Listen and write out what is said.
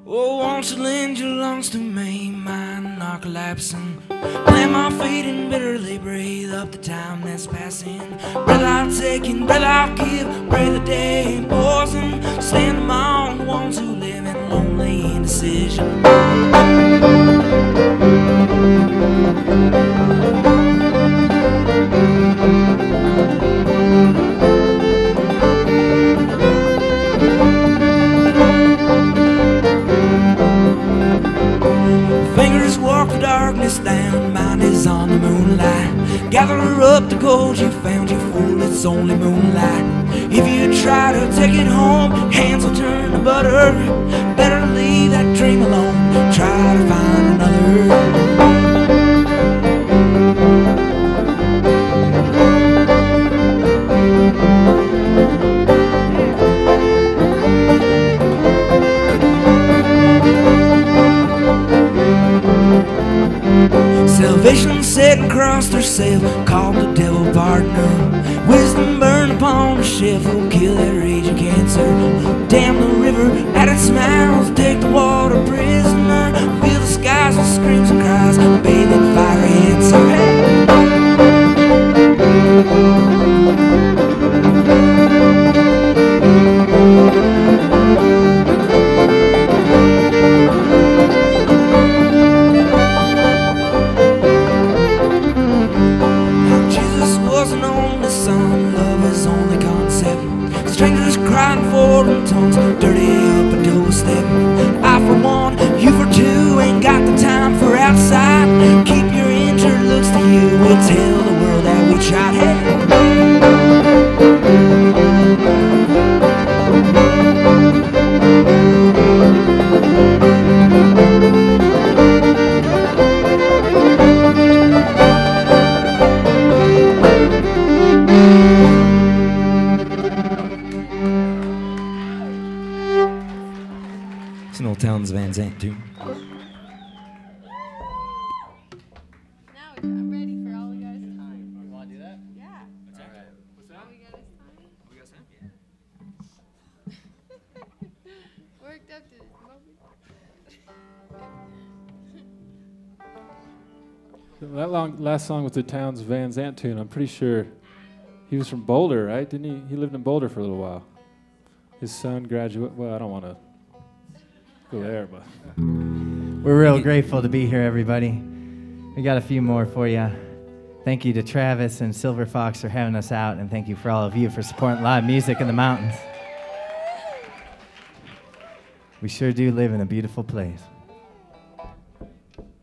Oh, won't you lend your lungs to me? Mine are collapsing. Plant my feet and bitterly breathe up the time that's passing. Breath I'll take and breath I'll give. Breathe the day ain't poison. Stand among the ones who live in lonely indecision. Fingers walk the darkness down, mind is on the moonlight. Gather up the gold you found, you fool, it's only moonlight. If you try to take it home, hands will turn to butter. Better leave that dream alone, try to find another. Salvation set and crossed herself, called the devil partner. Wisdom burned upon the shelf, will kill that raging cancer. Damn the river at its mouth, take the water prisoner. Fill the skies with screams and cries, bathe in fiery answer. Strangers crying for them tongues, dirty up a doorstep. I for one, you for two, ain't got the time for outside. Keep your injured looks to you, we'll tell the world that we tried. It's an old Townes Van Zandt tune. Now I'm ready for all you guys' time. You want to do that? Yeah. All right. What's that? All you guys' time. We got some? Yeah. Worked up to this moment. That last song was the Townes Van Zandt tune. I'm pretty sure he was from Boulder, right? Didn't he? He lived in Boulder for a little while. His son graduated. Well, I don't want to go there, but we're real grateful to be here, everybody. We got a few more for you. Thank you to Travis and Silver Fox for having us out, and thank you for all of you for supporting live music in the mountains. We sure do live in a beautiful place.